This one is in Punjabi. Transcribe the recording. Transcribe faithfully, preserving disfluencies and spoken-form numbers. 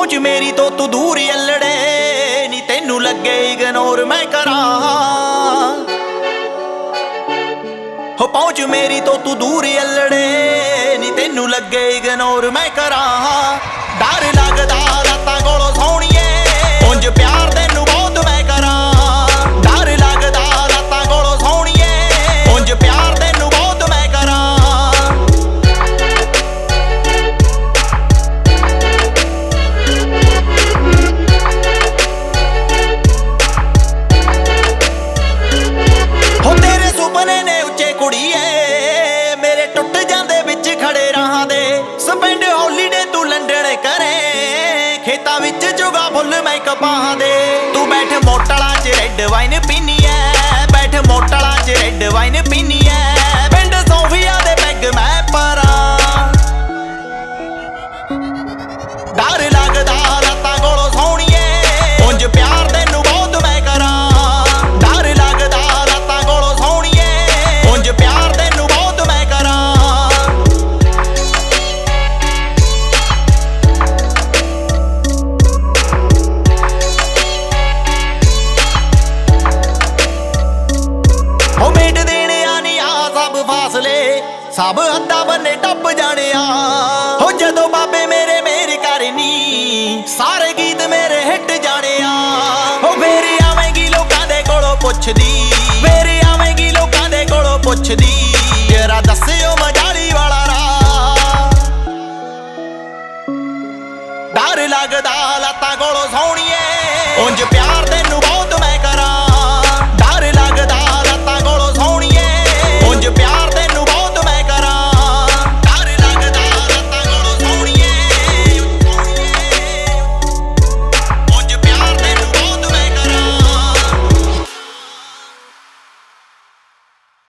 ਪਹੁੰਚ ਮੇਰੀ ਤੋਂ ਤੂੰ ਦੂਰ ਅਲੜੇ ਨੀ ਤੈਨੂੰ ਲੱਗੇ ਇਗਨੋਰ ਮੈਂ ਕਰਾਂ। ਹੋ ਪਹੁੰਚ ਮੇਰੀ ਤੋਂ ਤੂੰ ਦੂਰ ਅਲੜੇ ਨੀ ਤੈਨੂੰ ਲੱਗੇ ਇਗਨੋਰ ਮੈਂ ਕਰਾਂ। ਡਰ ਲੱਗਦਾ ਰਾਤਾਂ ਕੋਲੋਂ ਸੋਹਣੀਏ ਉਂਝ ਪਿਆਰ ਤੈਨੂੰ ਬਹੁਤ ਮੈਂ ਕਰਾਂ। ਡਰ ਲੱਗਦਾ ਰਾਤਾਂ ਕੋਲੋਂ ਸੋਹਣੀਏ ਉਂਝ ਪਿਆਰ ਤੈਨੂੰ ਬਹੁਤ ਮੈਂ ਕਰਾਂ। ਹੋ ਤੇਰੇ ਸੁਪਨੇ ਨੇ ਉੱਚੇ ਕੁੜੀਏ ਮੇਰੇ ਟੁੱਟ ਜਾਂਦੇ ਵਿੱਚ ਖੜੇ ਰਾਹਾਂ ਦੇ। ਸਪੈਂਡ ਹੌਲੀਡੇ ਤੂੰ ਲੰਡਨ ਕਰੇ ਖੇਤਾਂ ਵਿੱਚ ਜੁਗਾ ਫੁੱਲ ਮੈਂ ਕਪਾਹਾਂ ਦੇ। ਤੂੰ ਬੈਠ ਮੋਟਲਾਂ 'ਚ ਰੈੱਡ ਵਾਈਨ ਪੀਨੀ ਐ, ਬੈਠ ਮੋਟਲਾਂ 'ਚ ਰੈੱਡ ਵਾਈਨ ਪੀਨੀ ਐ। ਪਿੰਡ ਸੋਫੀਆ ਦੇ ਪੈਗ ਮੈਂ ਪਰਾਂ। ਡਰ ਲੱਗਦਾ ਰਾਤਾਂ ਕੋਲੋਂ ਸੋਹਣੀਏ ਉਂਝ ਪਿਆਰ ਤੈਨੂੰ ਬਹੁਤ ਮੈਂ ਕਰਾਂ। ਡਰ ਲੱਗਦਾ ਰਾਤਾਂ ਕੋਲੋਂ ਸੋਹਣੀਏ ਉਂਝ ਪਿਆਰ ਤੈਨੂੰ ਬਹੁਤ ਮੈਂ ਕਰਾਂ। ਹੋ ਮੇਟ ਦੇਣਿਆ ਨੀ ਆ ਸਭ ਫਾਸਲੇ ਸਭ ਹੱਦਾਂ ਬੰਨੇ ਟੱਪ ਜਾਣਿਆ। ਹੋ ਜਦੋਂ ਬਾਬੇ ਮੇਰੇ ਮੇਰੀ ਕਰਨੀ ਸਾਰੇ ਗੀਤ ਮੇਰੇ ਹਿੱਟ ਜਾਣਿਆ। ਹੋ ਫੇਰ ਆਵੇਂਗੀ ਲੋਕਾਂ ਦੇ ਕੋਲੋਂ ਪੁੱਛਦੀ, ਫੇਰ ਆਵੇਂਗੀ ਲੋਕਾਂ ਦੇ ਕੋਲੋਂ ਪੁੱਛਦੀ